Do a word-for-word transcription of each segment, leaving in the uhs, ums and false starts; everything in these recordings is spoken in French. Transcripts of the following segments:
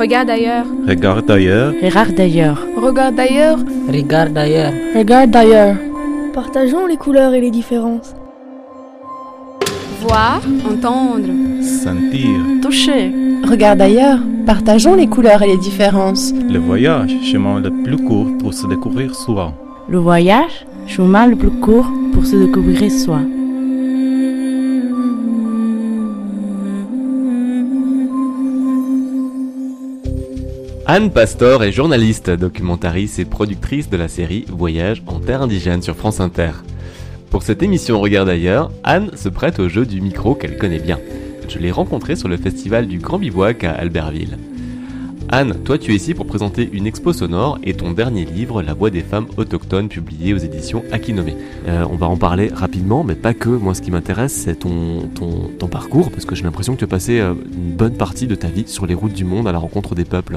Regarde ailleurs. Regarde ailleurs. Regarde ailleurs. Regarde ailleurs. Regarde ailleurs. Regarde ailleurs. Partageons les couleurs et les différences. Voir, entendre. Sentir. Toucher. Regarde ailleurs. Partageons les couleurs et les différences. Le voyage, chemin le plus court pour se découvrir soi. Le voyage, chemin le plus court pour se découvrir soi. Anne Pastor est journaliste, documentariste et productrice de la série Voyage en terre indigène sur France Inter. Pour cette émission Regarde ailleurs, Anne se prête au jeu du micro qu'elle connaît bien. Je l'ai rencontrée sur le festival du Grand Bivouac à Albertville. Anne, toi tu es ici pour présenter une expo sonore et ton dernier livre, La voix des femmes autochtones, publié aux éditions Akinome. Euh, on va en parler rapidement, mais pas que. Moi, ce qui m'intéresse, c'est ton, ton, ton parcours, parce que j'ai l'impression que tu as passé euh, une bonne partie de ta vie sur les routes du monde à la rencontre des peuples.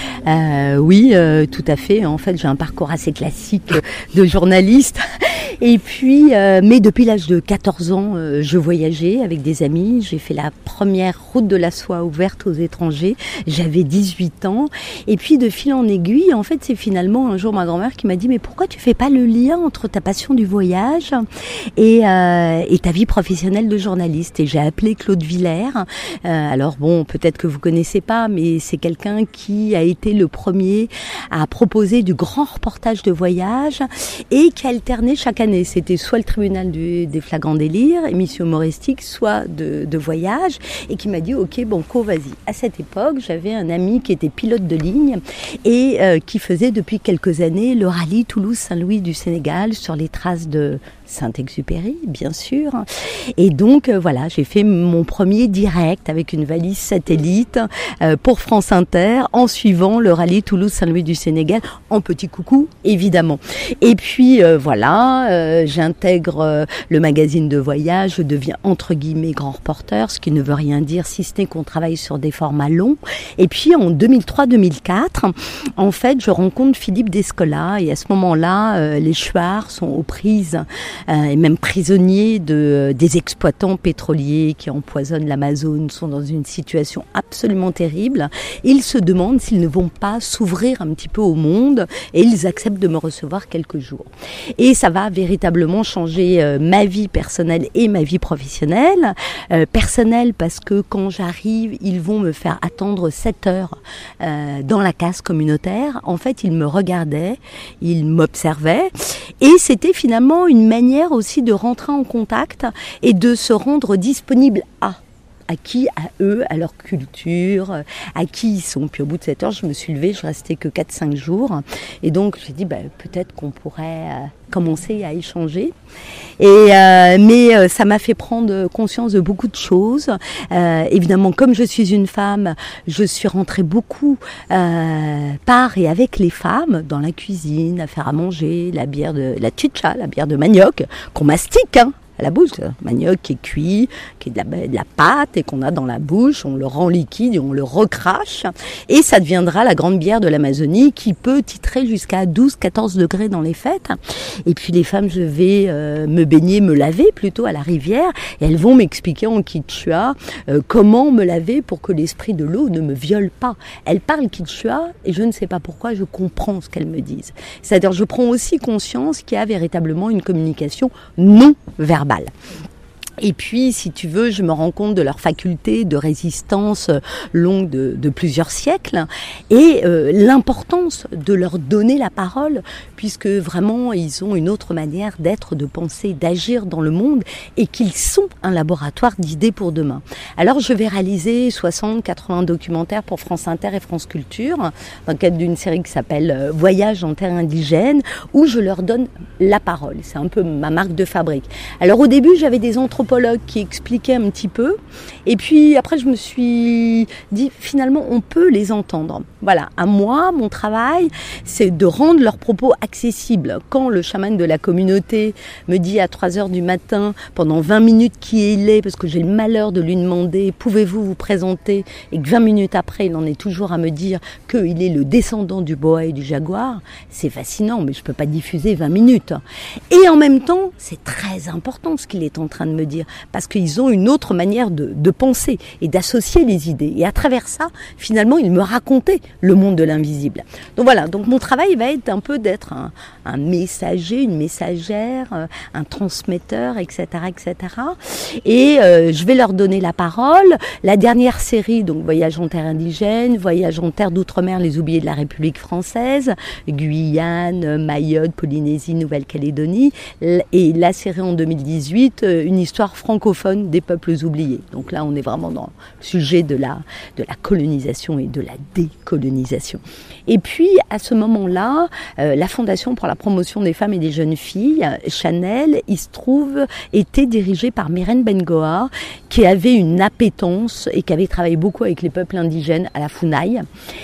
Euh, oui, euh, tout à fait. En fait, j'ai un parcours assez classique de journaliste. Et puis, euh, mais depuis l'âge de quatorze ans, euh, je voyageais avec des amis. J'ai fait la première route de la soie ouverte aux étrangers. J'avais dix-huit ans. Et puis, de fil en aiguille, en fait, c'est finalement un jour ma grand-mère qui m'a dit « Mais pourquoi tu fais pas le lien entre ta passion du voyage et, euh, et ta vie professionnelle de journaliste ?» Et j'ai appelé Claude Villers. Euh, alors bon, peut-être que vous connaissez pas, mais c'est quelqu'un qui a été le premier à proposer du grand reportage de voyage et qui a alterné chaque année. C'était soit le tribunal du, des flagrants délires, émission humoristique, soit de, de voyage, et qui m'a dit ok banco vas-y. À cette époque, j'avais un ami qui était pilote de ligne et euh, qui faisait depuis quelques années le rallye Toulouse-Saint-Louis du Sénégal sur les traces de Saint-Exupéry, bien sûr. Et donc euh, voilà, j'ai fait mon premier direct avec une valise satellite euh, pour France Inter en suivant le rallye Toulouse-Saint-Louis du Sénégal en petit coucou évidemment. Et puis euh, voilà, euh, j'intègre euh, le magazine de voyage, je deviens entre guillemets grand reporter, ce qui ne veut rien dire si ce n'est qu'on travaille sur des formats longs. Et puis en deux mille trois deux mille quatre, en fait, je rencontre Philippe Descola et à ce moment-là, euh, les Shuars sont aux prises euh, et même prisonniers de, des exploitants pétroliers qui empoisonnent l'Amazone, sont dans une situation absolument terrible. Ils se demandent s'ils ne vont pas s'ouvrir un petit peu au monde et ils acceptent de me recevoir quelques jours. Et ça va véritablement changer euh, ma vie personnelle et ma vie professionnelle. Euh, personnelle parce que quand j'arrive, ils vont me faire attendre sept heures euh, dans la case communautaire. En fait, ils me regardaient, ils m'observaient et c'était finalement une manière aussi de rentrer en contact et de se rendre disponible à à qui, à eux, à leur culture, à qui ils sont. Puis au bout de sept heures, je me suis levée, je restais que quatre cinq jours. Et donc, j'ai dit, bah, peut-être qu'on pourrait euh, commencer à échanger. Et, euh, mais euh, ça m'a fait prendre conscience de beaucoup de choses. Euh, évidemment, comme je suis une femme, je suis rentrée beaucoup euh, par et avec les femmes dans la cuisine, à faire à manger, la bière de la chicha, la bière de manioc, qu'on mastique, hein. À la bouche, le manioc qui est cuit, qui est de la, de la pâte et qu'on a dans la bouche, on le rend liquide et on le recrache et ça deviendra la grande bière de l'Amazonie qui peut titrer jusqu'à douze à quatorze degrés dans les fêtes. Et puis les femmes, je vais euh, me baigner, me laver plutôt à la rivière et elles vont m'expliquer en quichua euh, comment me laver pour que l'esprit de l'eau ne me viole pas. Elles parlent quichua et je ne sais pas pourquoi je comprends ce qu'elles me disent. C'est-à-dire je prends aussi conscience qu'il y a véritablement une communication non verbale. Et puis, si tu veux, je me rends compte de leur faculté de résistance longue de, de plusieurs siècles et euh, l'importance de leur donner la parole puisque vraiment, ils ont une autre manière d'être, de penser, d'agir dans le monde et qu'ils sont un laboratoire d'idées pour demain. Alors, je vais réaliser soixante à quatre-vingts documentaires pour France Inter et France Culture dans le cadre d'une série qui s'appelle Voyage en terre indigène où je leur donne la parole. C'est un peu ma marque de fabrique. Alors, au début, j'avais des anthropologues qui expliquait un petit peu et puis après je me suis dit finalement on peut les entendre. Voilà, à moi mon travail c'est de rendre leurs propos accessibles. Quand le chaman de la communauté me dit à trois heures du matin pendant vingt minutes qui il est parce que j'ai le malheur de lui demander pouvez-vous vous présenter et que vingt minutes après il en est toujours à me dire qu'il est le descendant du boa et du jaguar, c'est fascinant mais je peux pas diffuser vingt minutes. Et en même temps c'est très important ce qu'il est en train de me dire. dire, parce qu'ils ont une autre manière de, de penser et d'associer les idées. Et à travers ça, finalement, ils me racontaient le monde de l'invisible. Donc voilà, donc mon travail va être un peu d'être un, un messager, une messagère, euh, un transmetteur, et cetera, et cetera. Et euh, je vais leur donner la parole. La dernière série, donc Voyage en terre indigène, Voyage en terre d'outre-mer, les oubliés de la République française, Guyane, Mayotte, Polynésie, Nouvelle-Calédonie, et la série en deux mille dix-huit, une histoire francophone des peuples oubliés. Donc là, on est vraiment dans le sujet de la, de la colonisation et de la décolonisation. Et puis, à ce moment-là, euh, la Fondation pour la promotion des femmes et des jeunes filles, Chanel, il se trouve, était dirigée par Myrène Bengoa, qui avait une appétence et qui avait travaillé beaucoup avec les peuples indigènes à la Funaï,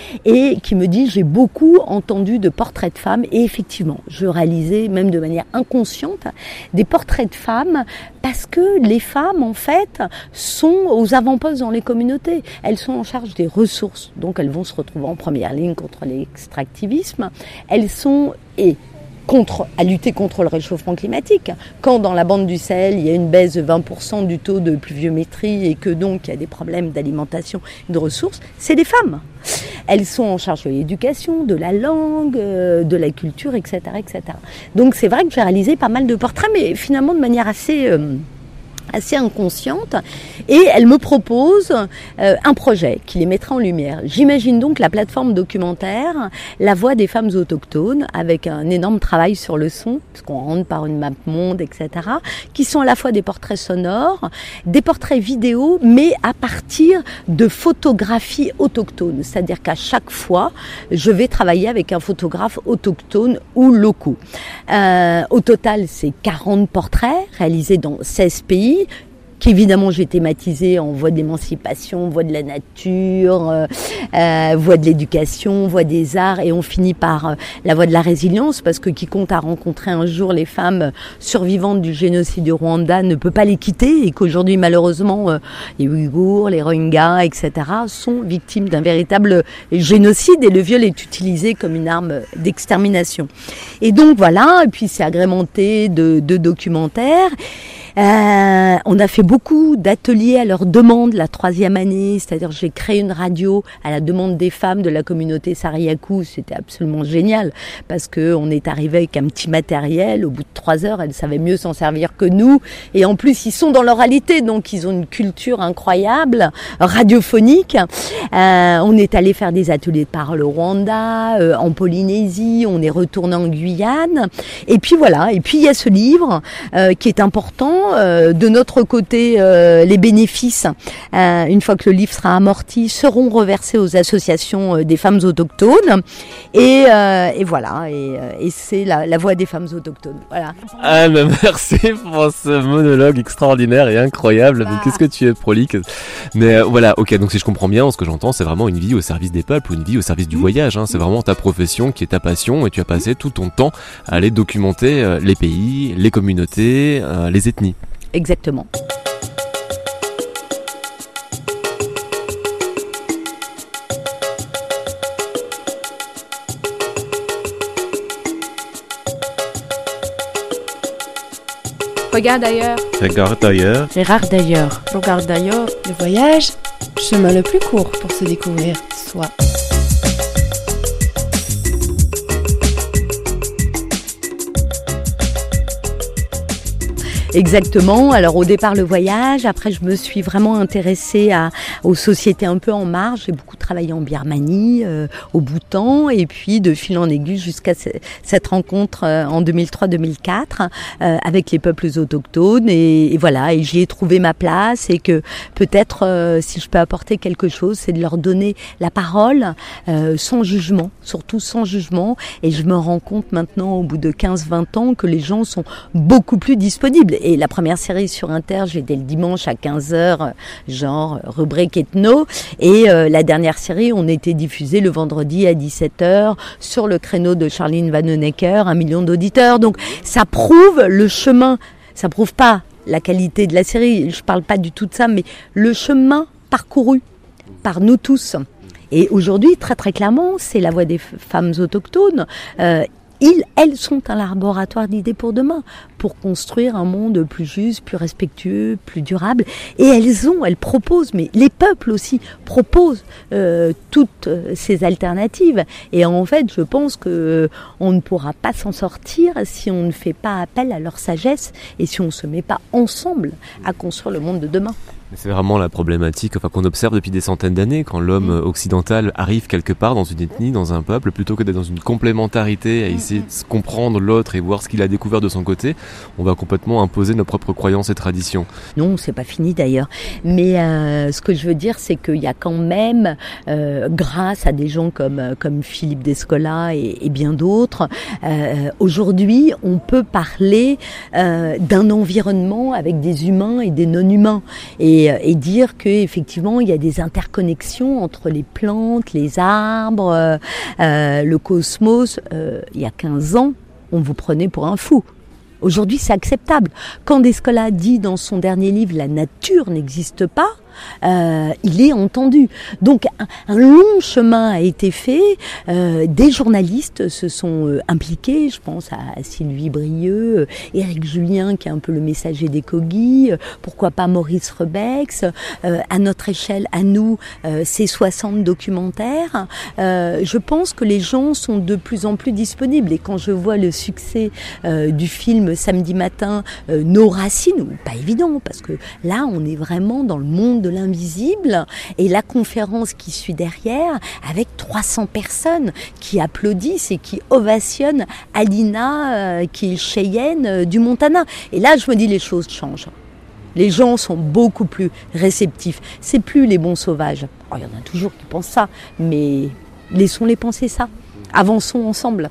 et qui me dit, j'ai beaucoup entendu de portraits de femmes, et effectivement, je réalisais, même de manière inconsciente, des portraits de femmes, parce que les femmes, en fait, sont aux avant-postes dans les communautés. Elles sont en charge des ressources, donc elles vont se retrouver en première ligne contre l'extractivisme. Elles sont... et contre, à lutter contre le réchauffement climatique. Quand dans la bande du Sahel, il y a une baisse de vingt pour cent du taux de pluviométrie et que donc il y a des problèmes d'alimentation et de ressources, c'est les femmes. Elles sont en charge de l'éducation, de la langue, de la culture, et cetera, et cetera. Donc c'est vrai que j'ai réalisé pas mal de portraits, mais finalement de manière assez... Euh, assez inconsciente, et elle me propose euh, un projet qui les mettra en lumière. J'imagine donc la plateforme documentaire La Voix des femmes autochtones, avec un énorme travail sur le son, puisqu'on rentre par une map monde, et cetera, qui sont à la fois des portraits sonores, des portraits vidéo, mais à partir de photographies autochtones. C'est-à-dire qu'à chaque fois, je vais travailler avec un photographe autochtone ou locaux. Euh, au total, c'est quarante portraits réalisés dans seize pays, qu'évidemment j'ai thématisé en voie d'émancipation, voie de la nature, euh, euh, voie de l'éducation, voie des arts, et on finit par euh, la voie de la résilience, parce que quiconque a rencontré un jour les femmes survivantes du génocide du Rwanda ne peut pas les quitter, et qu'aujourd'hui malheureusement euh, les Ouïghours, les Rohingyas, et cetera sont victimes d'un véritable génocide, et le viol est utilisé comme une arme d'extermination. Et donc voilà, et puis c'est agrémenté de, de documentaires. Euh, on a fait beaucoup d'ateliers à leur demande la troisième année, c'est-à-dire j'ai créé une radio à la demande des femmes de la communauté Sariakou. C'était absolument génial parce que on est arrivé avec un petit matériel. Au bout de trois heures, elles savaient mieux s'en servir que nous, et en plus ils sont dans l'oralité, donc ils ont une culture incroyable radiophonique. Euh, on est allé faire des ateliers de parole au Rwanda, euh, en Polynésie, on est retourné en Guyane, et puis voilà. Et puis il y a ce livre euh, qui est important. Euh, de notre côté, euh, les bénéfices, euh, une fois que le livre sera amorti, seront reversés aux associations euh, des femmes autochtones. Et, euh, et voilà, et, et c'est la, la voix des femmes autochtones. Voilà. Anne, merci pour ce monologue extraordinaire et incroyable. Ah. Qu'est-ce que tu es prolixe. Mais euh, voilà, ok, donc si je comprends bien, ce que j'entends, c'est vraiment une vie au service des peuples, ou une vie au service du voyage. Hein. C'est vraiment ta profession qui est ta passion, et tu as passé tout ton temps à aller documenter euh, les pays, les communautés, euh, les ethnies. Exactement. Regarde ailleurs. Regarde ailleurs. Regarde d'ailleurs. Regarde d'ailleurs. Le voyage, chemin le plus court pour se découvrir soi. Exactement. Alors au départ le voyage, après je me suis vraiment intéressée à, aux sociétés un peu en marge. J'ai beaucoup travaillé en Birmanie, euh, au Bhoutan, et puis de fil en aiguille jusqu'à ce, cette rencontre euh, en deux mille trois deux mille quatre euh, avec les peuples autochtones, et, et voilà, et j'y ai trouvé ma place, et que peut-être euh, si je peux apporter quelque chose, c'est de leur donner la parole euh, sans jugement, surtout sans jugement. Et je me rends compte maintenant au bout de quinze vingt ans que les gens sont beaucoup plus disponibles. Et la première série sur Inter, j'étais le dimanche à quinze heures, genre rubrique ethno. Et euh, la dernière série, on était diffusé le vendredi à dix-sept heures sur le créneau de Charline Vanhoenacker, un million d'auditeurs. Donc ça prouve le chemin, ça prouve pas la qualité de la série, je parle pas du tout de ça, mais le chemin parcouru par nous tous. Et aujourd'hui, très très clairement, c'est la voix des femmes autochtones. Euh, Ils, elles sont un laboratoire d'idées pour demain. pour construire un monde plus juste, plus respectueux, plus durable. Et elles ont, elles proposent, mais les peuples aussi proposent euh, toutes ces alternatives. Et en fait, je pense que euh, on ne pourra pas s'en sortir si on ne fait pas appel à leur sagesse et si on ne se met pas ensemble à construire le monde de demain. C'est vraiment la problématique enfin, qu'on observe depuis des centaines d'années, quand l'homme occidental arrive quelque part dans une ethnie, dans un peuple, plutôt que d'être dans une complémentarité, à essayer de comprendre l'autre et voir ce qu'il a découvert de son côté, on va complètement imposer nos propres croyances et traditions. Non, c'est pas fini d'ailleurs. Mais euh, ce que je veux dire, c'est qu'il y a quand même, euh, grâce à des gens comme, comme Philippe Descola et, et bien d'autres, euh, aujourd'hui, on peut parler euh, d'un environnement avec des humains et des non-humains. Et et dire qu'effectivement il y a des interconnexions entre les plantes, les arbres, euh, euh, le cosmos. Euh, il y a quinze ans, on vous prenait pour un fou. Aujourd'hui, c'est acceptable. Quand Descola dit dans son dernier livre « La nature n'existe pas », Euh, il est entendu. Donc un, un long chemin a été fait, euh, des journalistes se sont euh, impliqués, je pense à, à Sylvie Brieux, euh, Éric Julien qui est un peu le messager des Kogi, euh, pourquoi pas Maurice Rebex, euh, à notre échelle, à nous, euh, ces soixante documentaires. Euh, je pense que les gens sont de plus en plus disponibles et quand je vois le succès euh, du film Samedi matin, euh, Nos racines, pas évident parce que là on est vraiment dans le monde de l'invisible et la conférence qui suit derrière avec trois cents personnes qui applaudissent et qui ovationnent Alina euh, qui est Cheyenne euh, du Montana. Et là je me dis les choses changent. Les gens sont beaucoup plus réceptifs. C'est plus les bons sauvages. Oh, il y en a toujours qui pensent ça, mais laissons-les penser ça. Avançons ensemble.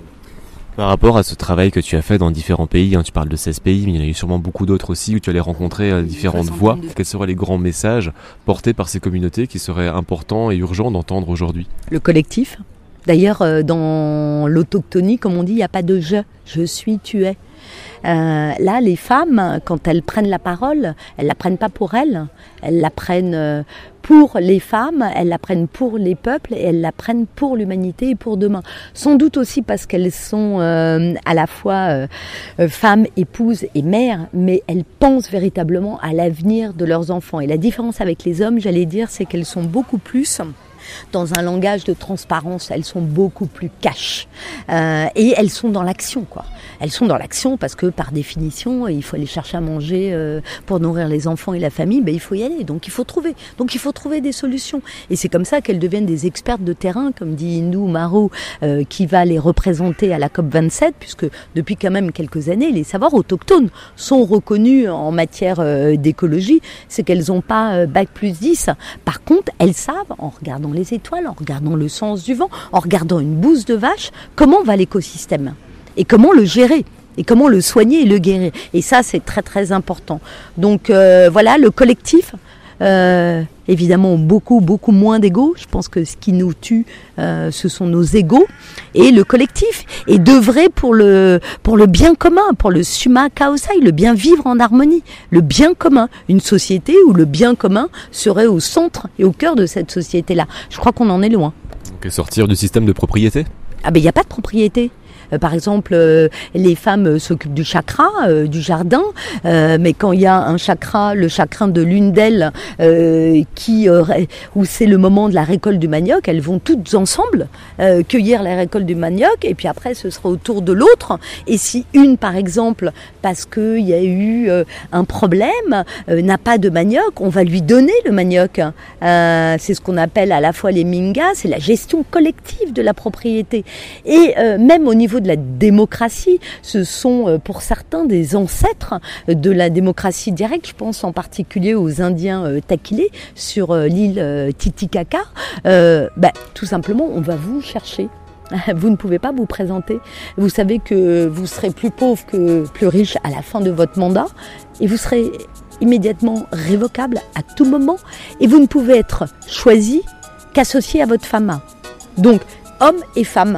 Par rapport à ce travail que tu as fait dans différents pays, hein, tu parles de seize pays, mais il y en a eu sûrement beaucoup d'autres aussi où tu allais rencontrer euh, différentes voix. Quels seraient les grands messages portés par ces communautés qui seraient importants et urgents d'entendre aujourd'hui ? Le collectif. D'ailleurs, euh, dans l'autochtonie, comme on dit, il n'y a pas de « je ». Je suis, tu es. Euh, là, les femmes, quand elles prennent la parole, elles la prennent pas pour elles, elles la prennent pour les femmes, elles la prennent pour les peuples et elles la prennent pour l'humanité et pour demain. Sans doute aussi parce qu'elles sont euh, à la fois euh, femmes, épouses et mères, mais elles pensent véritablement à l'avenir de leurs enfants. Et la différence avec les hommes, j'allais dire, c'est qu'elles sont beaucoup plus dans un langage de transparence, elles sont beaucoup plus cash euh, et elles sont dans l'action quoi. Elles sont dans l'action parce que par définition il faut aller chercher à manger euh, pour nourrir les enfants et la famille, ben il faut y aller, donc il faut trouver, donc il faut trouver des solutions et c'est comme ça qu'elles deviennent des expertes de terrain comme dit Indou Marou euh, qui va les représenter à la COP vingt-sept puisque depuis quand même quelques années les savoirs autochtones sont reconnus en matière euh, d'écologie, c'est qu'elles n'ont pas euh, bac plus dix, par contre elles savent en regardant les étoiles, en regardant le sens du vent, en regardant une bouse de vache, comment va l'écosystème et comment le gérer et comment le soigner et le guérir. Et ça, c'est très très important. Donc euh, voilà, le collectif, euh, évidemment, beaucoup beaucoup moins d'ego. Je pense que ce qui nous tue, euh, ce sont nos égos. Et le collectif, et d'œuvrer pour le, pour le bien commun, pour le summa causai, le bien vivre en harmonie, le bien commun. Une société où le bien commun serait au centre et au cœur de cette société-là. Je crois qu'on en est loin. Donc sortir du système de propriété ? Ah ben il n'y a pas de propriété. Euh, par exemple, euh, les femmes euh, s'occupent du chakra, euh, du jardin, euh, mais quand il y a un chakra, le chakra de l'une d'elles, euh, qui, euh, où c'est le moment de la récolte du manioc, elles vont toutes ensemble euh, cueillir la récolte du manioc, et puis après ce sera au tour de l'autre. Et si une, par exemple, parce qu'il y a eu euh, un problème, euh, n'a pas de manioc, on va lui donner le manioc. Euh, c'est ce qu'on appelle à la fois les mingas, c'est la gestion collective de la propriété. Et euh, même au niveau de la démocratie, ce sont pour certains des ancêtres de la démocratie directe. Je pense en particulier aux Indiens euh, Taquilés sur euh, l'île euh, Titicaca. Euh, bah, tout simplement, on va vous chercher. Vous ne pouvez pas vous présenter. Vous savez que vous serez plus pauvre que plus riche à la fin de votre mandat et vous serez immédiatement révocable à tout moment et vous ne pouvez être choisi qu'associé à votre femme. Donc, hommes et femmes.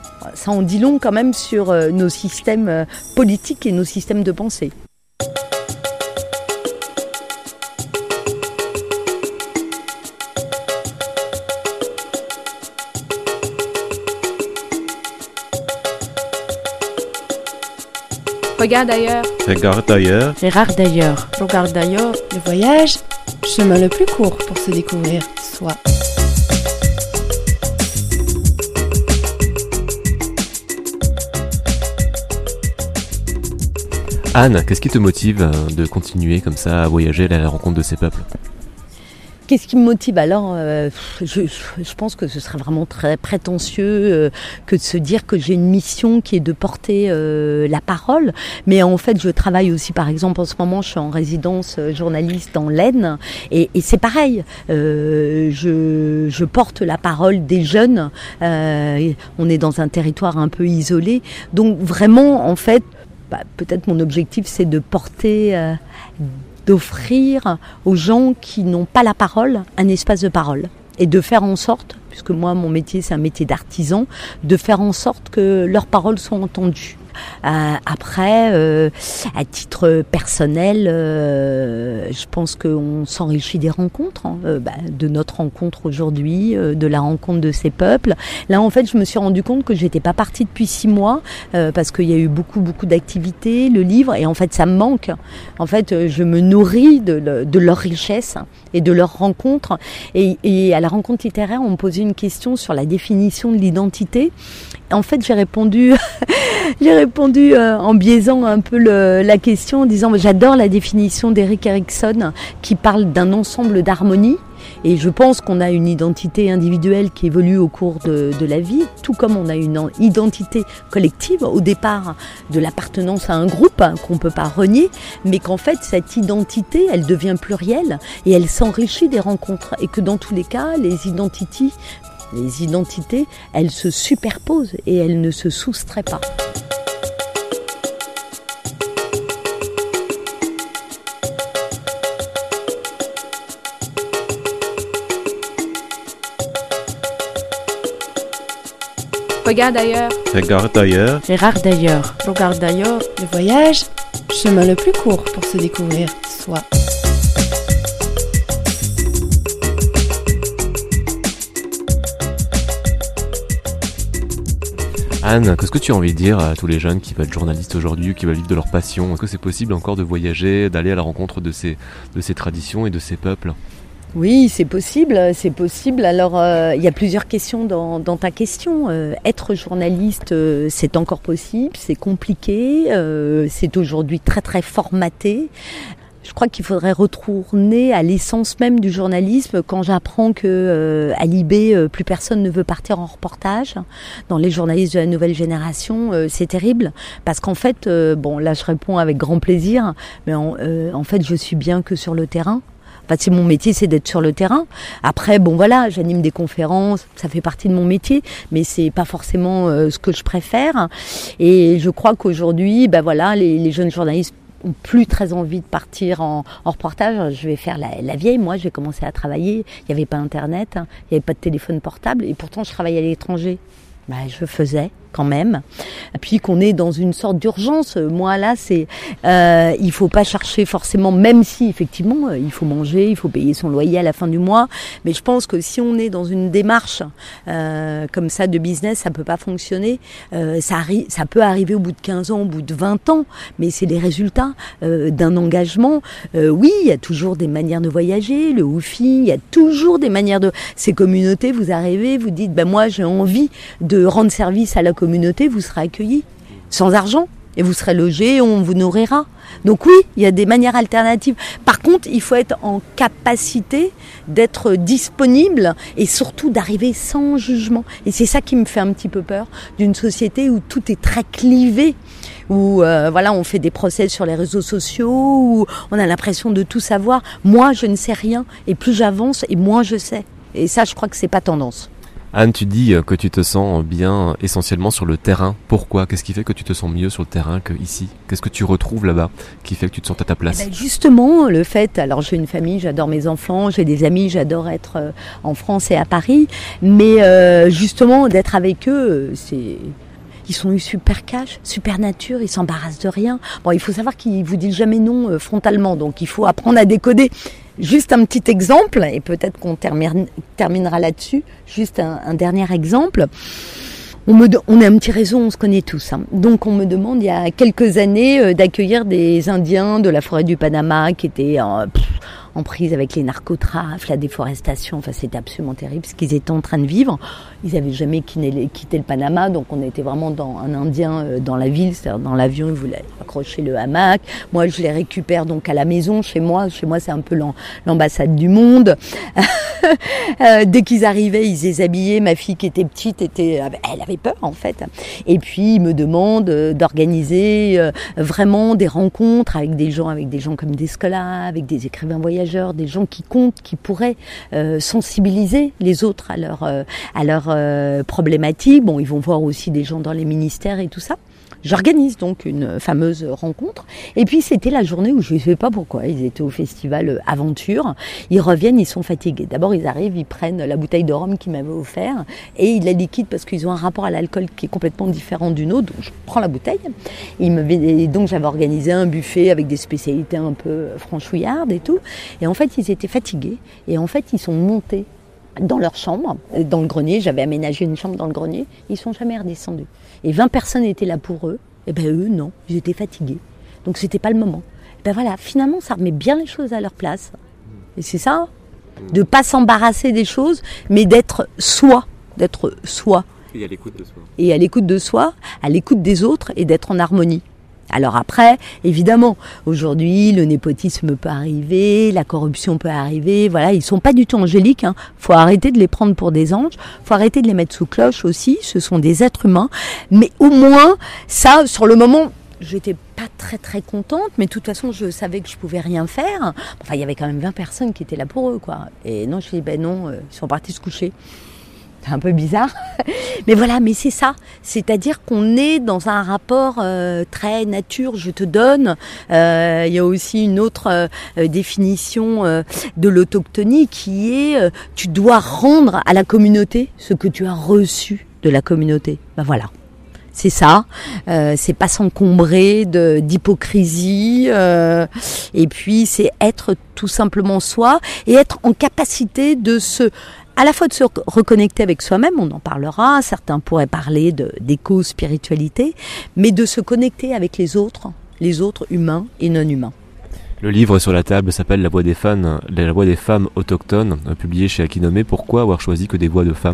Ça en dit long quand même sur euh, nos systèmes euh, politiques et nos systèmes de pensée. Regarde ailleurs. Regarde ailleurs. Regarde d'ailleurs. Regarde d'ailleurs. Le voyage, chemin le plus court pour se découvrir soi. Anne, qu'est-ce qui te motive de continuer comme ça à voyager, aller à la rencontre de ces peuples ? Qu'est-ce qui me motive alors euh, je, je pense que ce serait vraiment très prétentieux euh, que de se dire que j'ai une mission qui est de porter euh, la parole. Mais en fait, je travaille aussi, par exemple, en ce moment, je suis en résidence euh, journaliste dans l'Aisne. Et, et c'est pareil, euh, je, je porte la parole des jeunes. Euh, on est dans un territoire un peu isolé. Donc vraiment, en fait, bah, peut-être mon objectif, c'est de porter... Euh, d'offrir aux gens qui n'ont pas la parole un espace de parole et de faire en sorte, puisque moi mon métier c'est un métier d'artisan, de faire en sorte que leurs paroles soient entendues. Euh, après, euh, à titre personnel, euh, je pense qu'on s'enrichit des rencontres, hein, euh, bah, de notre rencontre aujourd'hui, euh, de la rencontre de ces peuples. Là, en fait, je me suis rendu compte que j'étais pas partie depuis six mois euh, parce qu'il y a eu beaucoup, beaucoup d'activités, le livre, et en fait, ça me manque. En fait, je me nourris de, de leur richesse et de leurs rencontres. Et, et à la rencontre littéraire, on me posait une question sur la définition de l'identité. En fait, j'ai répondu, j'ai répondu euh, en biaisant un peu le, la question en disant j'adore la définition d'Erik Erikson qui parle d'un ensemble d'harmonie. Et je pense qu'on a une identité individuelle qui évolue au cours de, de la vie, tout comme on a une identité collective au départ de l'appartenance à un groupe hein, qu'on ne peut pas renier, mais qu'en fait cette identité, elle devient plurielle et elle s'enrichit des rencontres. Et que dans tous les cas, les identités, les identités, elles se superposent et elles ne se soustraient pas. Regarde ailleurs. Regarde ailleurs. Regarde d'ailleurs. Regarde d'ailleurs. Le voyage, chemin le plus court pour se découvrir soi. Anne, qu'est-ce que tu as envie de dire à tous les jeunes qui veulent être journalistes aujourd'hui, qui veulent vivre de leur passion ? Est-ce que c'est possible encore de voyager, d'aller à la rencontre de ces, de ces traditions et de ces peuples ? Oui, c'est possible, c'est possible. Alors, euh, il y a plusieurs questions dans, dans ta question. Euh, être journaliste, euh, c'est encore possible, c'est compliqué, euh, c'est aujourd'hui très très formaté. Je crois qu'il faudrait retourner à l'essence même du journalisme. Quand j'apprends que euh, à l'I B, euh, plus personne ne veut partir en reportage, dans les journalistes de la nouvelle génération, euh, c'est terrible. Parce qu'en fait, euh, bon, là je réponds avec grand plaisir, mais en, euh, en fait je suis bien que sur le terrain. Enfin, c'est mon métier, c'est d'être sur le terrain. Après, bon voilà, j'anime des conférences, ça fait partie de mon métier, mais c'est pas forcément euh, ce que je préfère. Et je crois qu'aujourd'hui, ben voilà, les, les jeunes journalistes ont plus très envie de partir en, en reportage. Je vais faire la, la vieille. Moi, j'ai commencé à travailler. Il n'y avait pas Internet, hein, il n'y avait pas de téléphone portable, et pourtant je travaillais à l'étranger. Ben, je faisais quand même. Et puis qu'on est dans une sorte d'urgence. Moi là, c'est, euh, il faut pas chercher forcément, même si effectivement il faut manger, il faut payer son loyer à la fin du mois. Mais je pense que si on est dans une démarche euh, comme ça de business, ça peut pas fonctionner. Euh, ça arrive, ça peut arriver au bout de quinze ans, au bout de vingt ans, mais c'est les résultats euh, d'un engagement. Euh, oui, il y a toujours des manières de voyager, le woofing, il y a toujours des manières de. Ces communautés, vous arrivez, vous dites, ben moi j'ai envie de rendre service à la communauté, vous serez accueillis sans argent et vous serez logés, on vous nourrira. Donc oui, il y a des manières alternatives. Par contre, il faut être en capacité d'être disponible et surtout d'arriver sans jugement. Et c'est ça qui me fait un petit peu peur d'une société où tout est très clivé, où euh, voilà, on fait des procès sur les réseaux sociaux, où on a l'impression de tout savoir. Moi, je ne sais rien et plus j'avance et moins je sais. Et ça, je crois que c'est pas tendance. Anne, tu dis que tu te sens bien essentiellement sur le terrain. Pourquoi ? Qu'est-ce qui fait que tu te sens mieux sur le terrain qu'ici ? Qu'est-ce que tu retrouves là-bas qui fait que tu te sens à ta place ? Eh ben justement, le fait, alors j'ai une famille, j'adore mes enfants, j'ai des amis, j'adore être euh, en France et à Paris, mais euh, justement d'être avec eux, c'est... Ils sont super cash, super nature, ils s'embarrassent de rien. Bon, il faut savoir qu'ils vous disent jamais non euh, frontalement, donc il faut apprendre à décoder. Juste un petit exemple, et peut-être qu'on termine, terminera là-dessus, juste un, un dernier exemple. On, me, on est un petit réseau, on se connaît tous. Hein. Donc on me demande il y a quelques années euh, d'accueillir des Indiens de la forêt du Panama qui étaient euh, pff, en prise avec les narcotrafics, la déforestation. Enfin, c'était absolument terrible ce qu'ils étaient en train de vivre. Ils n'avaient jamais quitté le Panama, donc on était vraiment dans un Indien euh, dans la ville, c'est-à-dire dans l'avion, ils voulaient accrocher le hamac. Moi, je les récupère donc à la maison, chez moi. Chez moi, c'est un peu l'ambassade du monde. euh, dès qu'ils arrivaient, ils les habillaient. Ma fille qui était petite, était, elle avait peur en fait. Et puis, ils me demandent euh, d'organiser euh, vraiment des rencontres avec des gens, avec des gens comme Descola, avec des écrivains voyageurs, des gens qui comptent, qui pourraient euh, sensibiliser les autres à leur euh, à leur euh, problématiques. Bon, ils vont voir aussi des gens dans les ministères et tout ça. J'organise donc une fameuse rencontre. Et puis, c'était la journée où je ne sais pas pourquoi. Ils étaient au festival Aventure. Ils reviennent, ils sont fatigués. D'abord, ils arrivent, ils prennent la bouteille de rhum qu'ils m'avaient offert et ils la liquident parce qu'ils ont un rapport à l'alcool qui est complètement différent du nôtre. Donc, je prends la bouteille. Ils me... et donc, j'avais organisé un buffet avec des spécialités un peu franchouillardes et tout. Et en fait, ils étaient fatigués. Et en fait, ils sont montés dans leur chambre, dans le grenier. J'avais aménagé une chambre dans le grenier. Ils ne sont jamais redescendus. Et vingt personnes étaient là pour eux. Et ben eux, non. Ils étaient fatigués. Donc, c'était pas le moment. Et ben voilà, finalement, ça remet bien les choses à leur place. Et c'est ça, de pas s'embarrasser des choses, mais d'être soi. D'être soi. Et à l'écoute de soi. Et à l'écoute de soi, à l'écoute des autres et d'être en harmonie. Alors après, évidemment, aujourd'hui, le népotisme peut arriver, la corruption peut arriver, voilà, ils sont pas du tout angéliques, hein. Faut arrêter de les prendre pour des anges, faut arrêter de les mettre sous cloche aussi, ce sont des êtres humains, mais au moins, ça, sur le moment, j'étais pas très très contente, mais de toute façon, je savais que je pouvais rien faire. Enfin, il y avait quand même vingt personnes qui étaient là pour eux, quoi. Et non, je dis, ben non, ils sont partis se coucher. C'est un peu bizarre, mais voilà, mais c'est ça, c'est-à-dire qu'on est dans un rapport euh, très nature, je te donne. Euh, il y a aussi une autre euh, définition euh, de l'autochtonie qui est euh, tu dois rendre à la communauté ce que tu as reçu de la communauté. Ben voilà. C'est ça, euh, c'est pas s'encombrer de, d'hypocrisie, euh, et puis c'est être tout simplement soi et être en capacité de se, à la fois de se reconnecter avec soi-même, on en parlera, certains pourraient parler de, d'éco-spiritualité, mais de se connecter avec les autres, les autres humains et non humains. Le livre sur la table s'appelle La voix des femmes, La voix des femmes autochtones, publié chez Akinomé. Pourquoi avoir choisi que des voix de femmes ?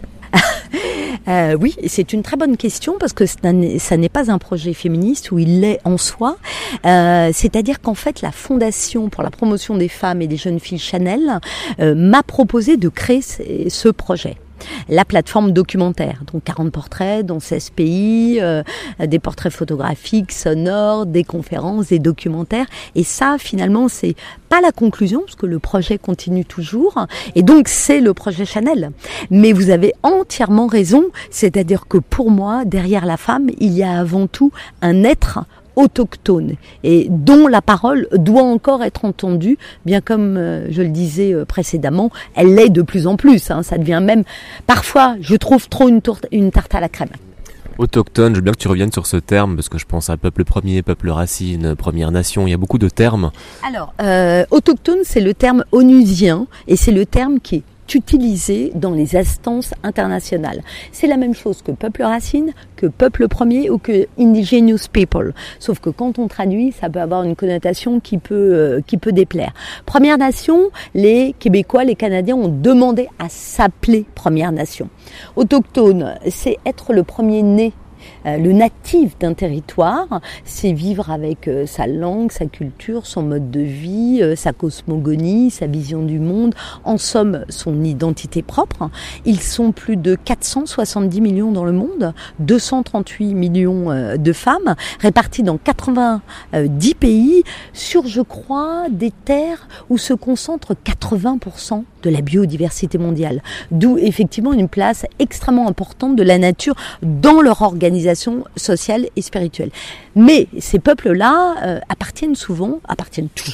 Euh, oui, c'est une très bonne question parce que ça n'est, ça n'est pas un projet féministe où il l'est en soi. Euh, c'est-à-dire qu'en fait, la Fondation pour la promotion des femmes et des jeunes filles Chanel euh, m'a proposé de créer ce, ce projet. La plateforme documentaire, donc quarante portraits dans seize pays, euh, des portraits photographiques, sonores, des conférences, des documentaires. Et ça, finalement, c'est pas la conclusion, parce que le projet continue toujours. Et donc, c'est le projet Chanel. Mais vous avez entièrement raison, c'est-à-dire que pour moi, derrière la femme, il y a avant tout un être autochtone et dont la parole doit encore être entendue, bien comme euh, je le disais euh, précédemment, elle l'est de plus en plus, hein, ça devient même, parfois je trouve trop une, tourte, une tarte à la crème. Autochtone, je veux bien que tu reviennes sur ce terme, parce que je pense à peuple premier, peuple racine, Première Nation, il y a beaucoup de termes. Alors, euh, autochtone, c'est le terme onusien, et c'est le terme qui est utilisé dans les instances internationales. C'est la même chose que peuple racine, que peuple premier ou que indigenous people. Sauf que quand on traduit, ça peut avoir une connotation qui peut, euh, qui peut déplaire. Première Nation, les Québécois, les Canadiens ont demandé à s'appeler Première Nation. Autochtone, c'est être le premier né. Euh, le natif d'un territoire, c'est vivre avec euh, sa langue, sa culture, son mode de vie, euh, sa cosmogonie, sa vision du monde, en somme son identité propre. Ils sont plus de quatre cent soixante-dix millions dans le monde, deux cent trente-huit millions euh, de femmes, réparties dans quatre-vingt-dix pays, sur, je crois, des terres où se concentre quatre-vingts pour cent de la biodiversité mondiale. D'où effectivement une place extrêmement importante de la nature dans leur organisation sociale et spirituelle. Mais ces peuples-là euh, appartiennent souvent, appartiennent toujours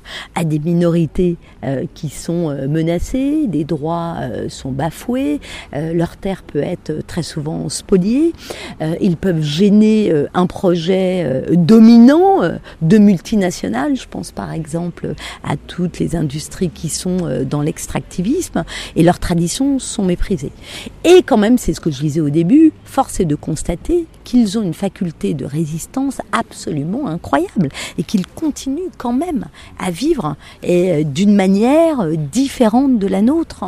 à des minorités euh, qui sont euh, menacées, des droits euh, sont bafoués, euh, leur terre peut être très souvent spoliée, euh, ils peuvent gêner euh, un projet euh, dominant euh, de multinationales, je pense par exemple à toutes les industries qui sont euh, dans l'extractivisme, et leurs traditions sont méprisées. Et quand même, c'est ce que je disais au début, force est de constater qu'ils ont une faculté de résistance absolument incroyable et qu'ils continuent quand même à vivre et d'une manière différente de la nôtre.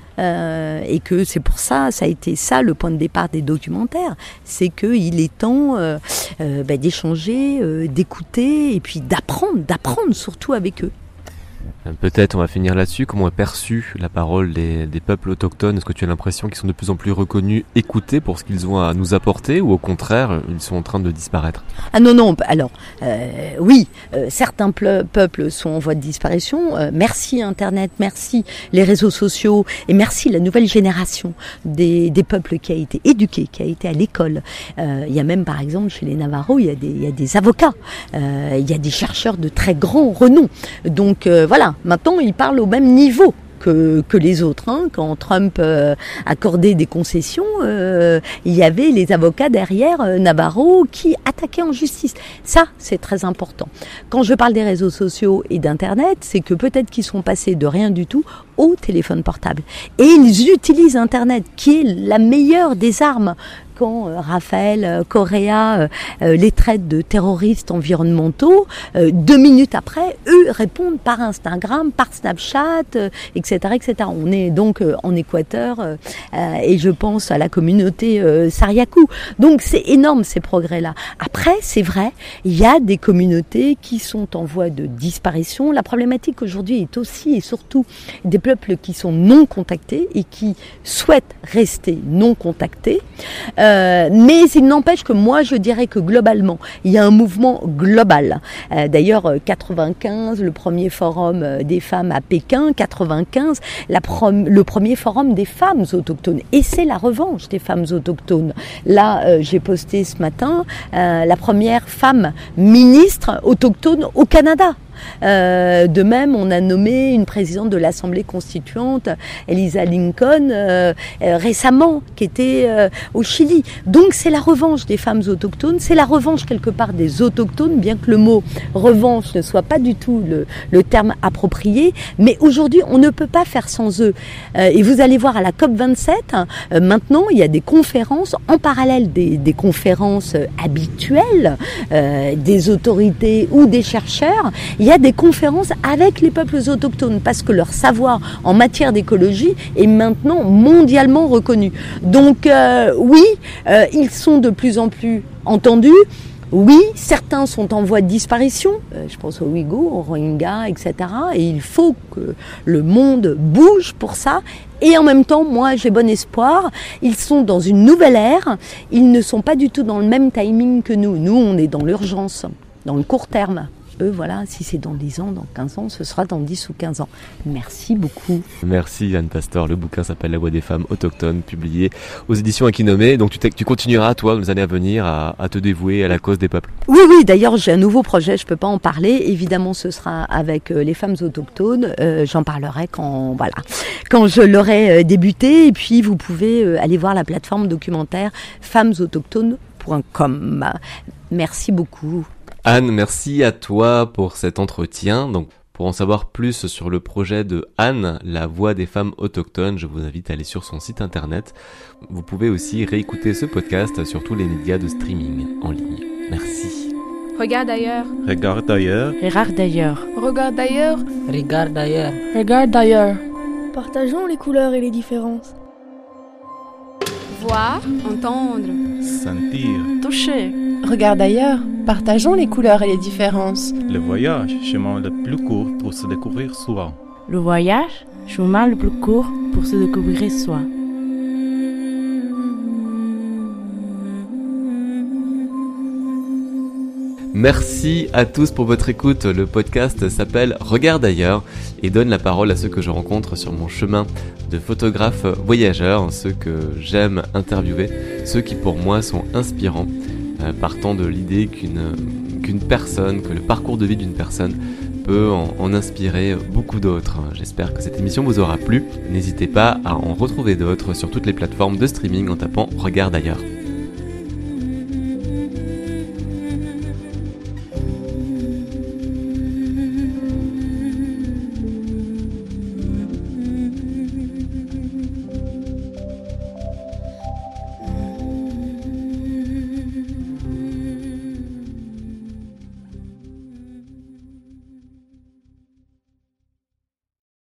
Euh, et que c'est pour ça, ça a été ça le point de départ des documentaires, c'est qu'il est temps euh, euh, bah, d'échanger, euh, d'écouter et puis d'apprendre, d'apprendre surtout avec eux. Peut-être on va finir là-dessus. Comment est perçue la parole des, des peuples autochtones? Est-ce que tu as l'impression qu'ils sont de plus en plus reconnus, écoutés pour ce qu'ils ont à nous apporter, ou au contraire, ils sont en train de disparaître? Ah non, non, alors, euh, oui, euh, certains ple- peuples sont en voie de disparition. Euh, merci Internet, merci les réseaux sociaux, et merci la nouvelle génération des, des peuples qui a été éduquée, qui a été à l'école. Euh, il y a même, par exemple, chez les Navajo, il y a des, il y a des avocats, euh, il y a des chercheurs de très grand renom. Donc, euh, voilà. Maintenant, ils parlent au même niveau que, que les autres. Hein. Quand Trump euh, accordait des concessions, euh, il y avait les avocats derrière euh, Navarro qui attaquaient en justice. Ça, c'est très important. Quand je parle des réseaux sociaux et d'Internet, c'est que peut-être qu'ils sont passés de rien du tout au téléphone portable. Et ils utilisent Internet, qui est la meilleure des armes. Quand euh, Raphaël euh, Correa euh, euh, les traite de terroristes environnementaux, euh, deux minutes après, eux répondent par Instagram, par Snapchat, euh, et cetera, et cetera. On est donc euh, en Équateur euh, euh, et je pense à la communauté euh, Sariakou. Donc c'est énorme ces progrès-là. Après, c'est vrai, il y a des communautés qui sont en voie de disparition. La problématique aujourd'hui est aussi et surtout des peuples qui sont non contactés et qui souhaitent rester non contactés. Euh, mais il n'empêche que moi je dirais que globalement il y a un mouvement global. Euh, d'ailleurs quatre-vingt-quinze, le premier forum des femmes à Pékin, quatre-vingt-quinze, la prom- le premier forum des femmes autochtones. Et c'est la revanche des femmes autochtones. Là euh, j'ai posté ce matin euh, la première femme ministre autochtone au Canada. Euh, de même, on a nommé une présidente de l'Assemblée constituante, Elisa Lincoln, euh, euh, récemment, qui était euh, au Chili. Donc c'est la revanche des femmes autochtones, c'est la revanche quelque part des autochtones, bien que le mot revanche ne soit pas du tout le, le terme approprié. Mais aujourd'hui, on ne peut pas faire sans eux. Euh, et vous allez voir à la COP vingt-sept, euh, maintenant, il y a des conférences en parallèle des, des conférences habituelles euh, des autorités ou des chercheurs. Il y a des conférences avec les peuples autochtones parce que leur savoir en matière d'écologie est maintenant mondialement reconnu. Donc euh, oui, euh, ils sont de plus en plus entendus. Oui, certains sont en voie de disparition, euh, je pense aux Ouïghours, aux Rohingyas, et cetera. Et il faut que le monde bouge pour ça. Et en même temps, moi, j'ai bon espoir. Ils sont dans une nouvelle ère. Ils ne sont pas du tout dans le même timing que nous. Nous, on est dans l'urgence, dans le court terme. Eux, voilà, si c'est dans dix ans, dans quinze ans, ce sera dans dix ou quinze ans. Merci beaucoup. Merci Anne Pastor. Le bouquin s'appelle La Voix des femmes autochtones, publié aux éditions Aquinomé. Donc tu, tu continueras, toi, dans les années à venir, à, à te dévouer à la cause des peuples. Oui, oui, d'ailleurs, j'ai un nouveau projet, je peux pas en parler. Évidemment, ce sera avec euh, les femmes autochtones. Euh, j'en parlerai quand, voilà, quand je l'aurai euh, débuté. Et puis, vous pouvez euh, aller voir la plateforme documentaire femmes autochtones point com. Merci beaucoup. Anne, merci à toi pour cet entretien. Donc, pour en savoir plus sur le projet de Anne, La Voix des femmes autochtones, je vous invite à aller sur son site internet. Vous pouvez aussi réécouter ce podcast sur tous les médias de streaming en ligne. Merci. Regarde ailleurs. Regarde ailleurs. Regarde ailleurs. Regarde ailleurs. Regarde ailleurs. Regarde ailleurs. Partageons les couleurs et les différences. Voir, entendre, Sentir. toucher. Regarde ailleurs, partageons les couleurs et les différences. Le voyage, chemin le plus court pour se découvrir soi. Le voyage, chemin le plus court pour se découvrir soi. Merci à tous pour votre écoute. Le podcast s'appelle Regarde ailleurs et donne la parole à ceux que je rencontre sur mon chemin de photographe voyageur, ceux que j'aime interviewer, ceux qui pour moi sont inspirants, euh, partant de l'idée qu'une, qu'une personne, que le parcours de vie d'une personne peut en, en inspirer beaucoup d'autres. J'espère que cette émission vous aura plu. N'hésitez pas à en retrouver d'autres sur toutes les plateformes de streaming en tapant Regarde ailleurs.